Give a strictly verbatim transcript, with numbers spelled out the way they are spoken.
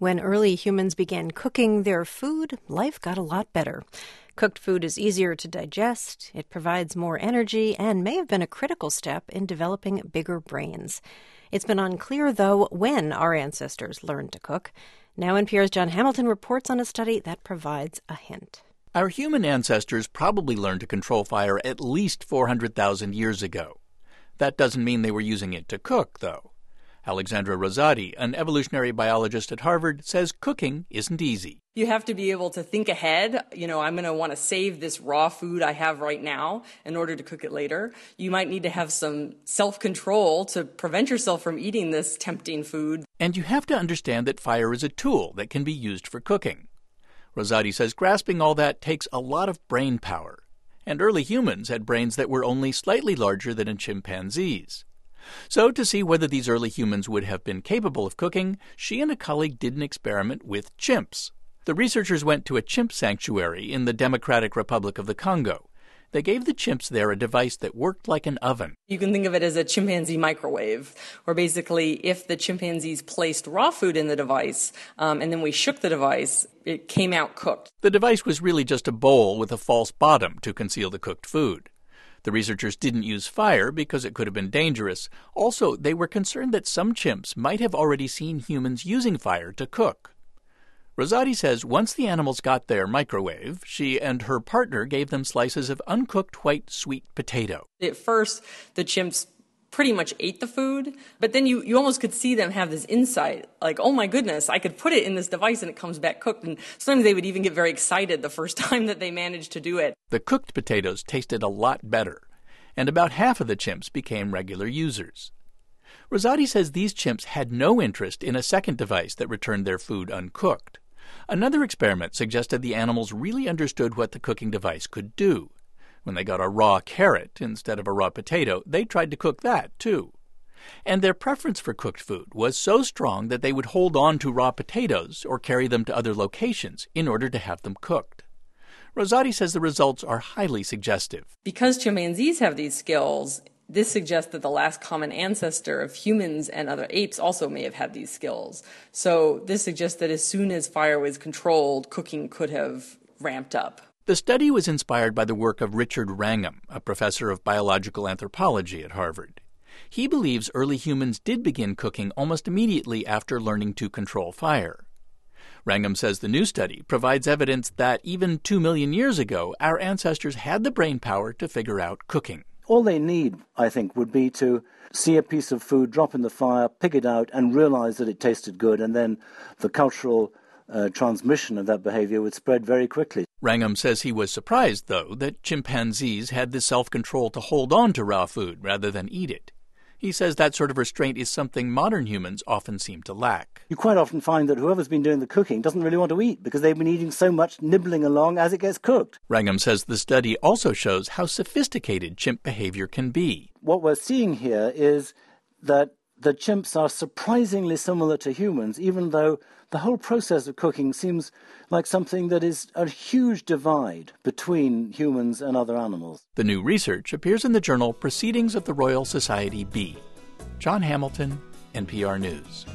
When early humans began cooking their food, life got a lot better. Cooked food is easier to digest, it provides more energy, and may have been a critical step in developing bigger brains. It's been unclear, though, when our ancestors learned to cook. Now N P R's Jon Hamilton reports on a study that provides a hint. Our human ancestors probably learned to control fire at least four hundred thousand years ago. That doesn't mean they were using it to cook, though. Alexandra Rosati, an evolutionary biologist at Harvard, says cooking isn't easy. You have to be able to think ahead. You know, I'm going to want to save this raw food I have right now in order to cook it later. You might need to have some self-control to prevent yourself from eating this tempting food. And you have to understand that fire is a tool that can be used for cooking. Rosati says grasping all that takes a lot of brain power. And early humans had brains that were only slightly larger than a chimpanzee's. So, to see whether these early humans would have been capable of cooking, she and a colleague did an experiment with chimps. The researchers went to a chimp sanctuary in the Democratic Republic of the Congo. They gave the chimps there a device that worked like an oven. You can think of it as a chimpanzee microwave, where basically if the chimpanzees placed raw food in the device um, and then we shook the device, it came out cooked. The device was really just a bowl with a false bottom to conceal the cooked food. The researchers didn't use fire because it could have been dangerous. Also, they were concerned that some chimps might have already seen humans using fire to cook. Rosati says once the animals got their microwave, she and her partner gave them slices of uncooked white sweet potato. At first, the chimps pretty much ate the food, but then you, you almost could see them have this insight, like, oh my goodness, I could put it in this device and it comes back cooked. And sometimes they would even get very excited the first time that they managed to do it. The cooked potatoes tasted a lot better, and about half of the chimps became regular users. Rosati says these chimps had no interest in a second device that returned their food uncooked. Another experiment suggested the animals really understood what the cooking device could do. When they got a raw carrot instead of a raw potato, they tried to cook that, too. And their preference for cooked food was so strong that they would hold on to raw potatoes or carry them to other locations in order to have them cooked. Rosati says the results are highly suggestive. Because chimpanzees have these skills, this suggests that the last common ancestor of humans and other apes also may have had these skills. So this suggests that as soon as fire was controlled, cooking could have ramped up. The study was inspired by the work of Richard Wrangham, a professor of biological anthropology at Harvard. He believes early humans did begin cooking almost immediately after learning to control fire. Wrangham says the new study provides evidence that even two million years ago, our ancestors had the brain power to figure out cooking. All they need, I think, would be to see a piece of food, drop in the fire, pick it out, and realize that it tasted good, and then the cultural uh, transmission of that behavior would spread very quickly. Wrangham says he was surprised, though, that chimpanzees had the self-control to hold on to raw food rather than eat it. He says that sort of restraint is something modern humans often seem to lack. You quite often find that whoever's been doing the cooking doesn't really want to eat because they've been eating so much, nibbling along as it gets cooked. Wrangham says the study also shows how sophisticated chimp behavior can be. What we're seeing here is that the chimps are surprisingly similar to humans, even though the whole process of cooking seems like something that is a huge divide between humans and other animals. The new research appears in the journal Proceedings of the Royal Society B. Jon Hamilton, N P R News.